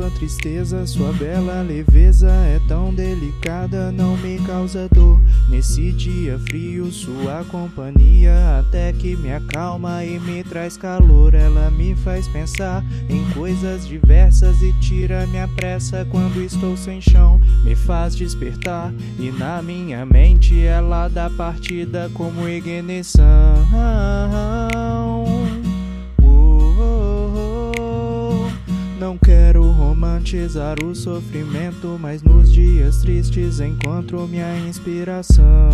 sua tristeza, sua bela leveza é tão delicada, não me causa dor. Nesse dia frio, sua companhia até que me acalma e me traz calor. Ela me faz pensar em coisas diversas e tira minha pressa quando estou sem chão. Me faz despertar e na minha mente ela dá partida como ignição. Não quero romantizar o sofrimento, mas nos dias tristes encontro minha inspiração.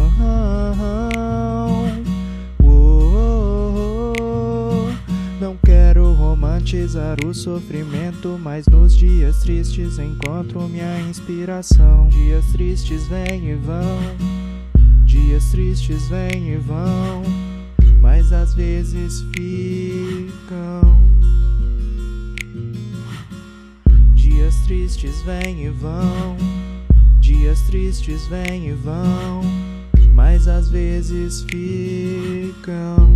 Não quero romantizar o sofrimento, mas nos dias tristes encontro minha inspiração. Dias tristes vêm e vão, dias tristes vêm e vão, mas às vezes ficam. Dias tristes vêm e vão, dias tristes vêm e vão, mas às vezes ficam.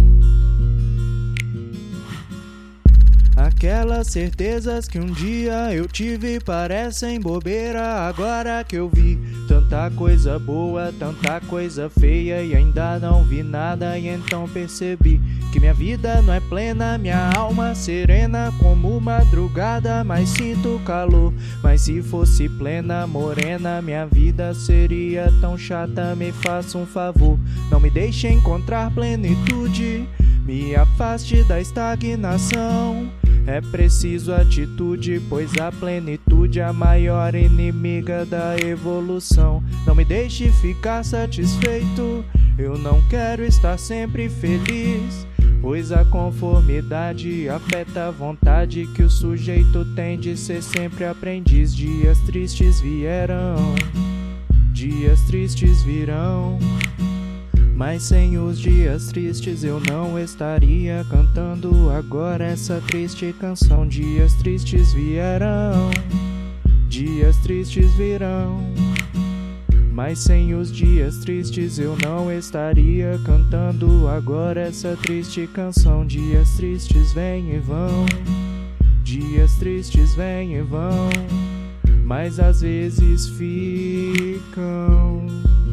Aquelas certezas que um dia eu tive parecem bobeira agora que eu vi tanta coisa boa, tanta coisa feia e ainda não vi nada. E então percebi que minha vida não é plena, minha alma serena como madrugada, mas sinto calor. Mas se fosse plena, morena, minha vida seria tão chata. Me faça um favor, não me deixe encontrar plenitude, me afaste da estagnação. É preciso atitude, pois a plenitude é a maior inimiga da evolução. Não me deixe ficar satisfeito, eu não quero estar sempre feliz, pois a conformidade afeta a vontade que o sujeito tem de ser sempre aprendiz. Dias tristes vieram, dias tristes virão, mas sem os dias tristes eu não estaria cantando agora essa triste canção. Dias tristes vieram, dias tristes virão, mas sem os dias tristes eu não estaria cantando agora essa triste canção. Dias tristes vêm e vão, dias tristes vêm e vão, mas às vezes ficam.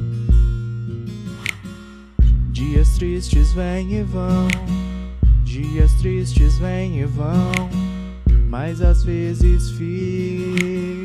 Dias tristes vêm e vão, dias tristes vêm e vão, mas às vezes ficam.